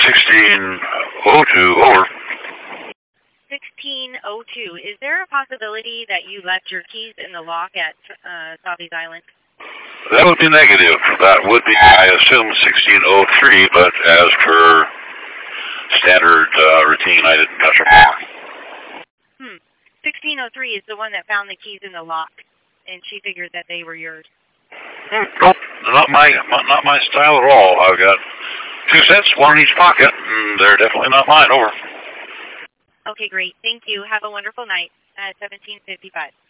1602, over. 1602. Is there a possibility that you left your keys in the lock at Savi's Island? That would be negative. That would be, I assume, 1603, but as per standard routine, I didn't touch them. 1603 is the one that found the keys in the lock, and she figured that they were yours. Nope, not my style at all. I've got 2 sets, one in each pocket, and they're definitely not mine, over. Okay, great. Thank you. Have a wonderful night at 1755.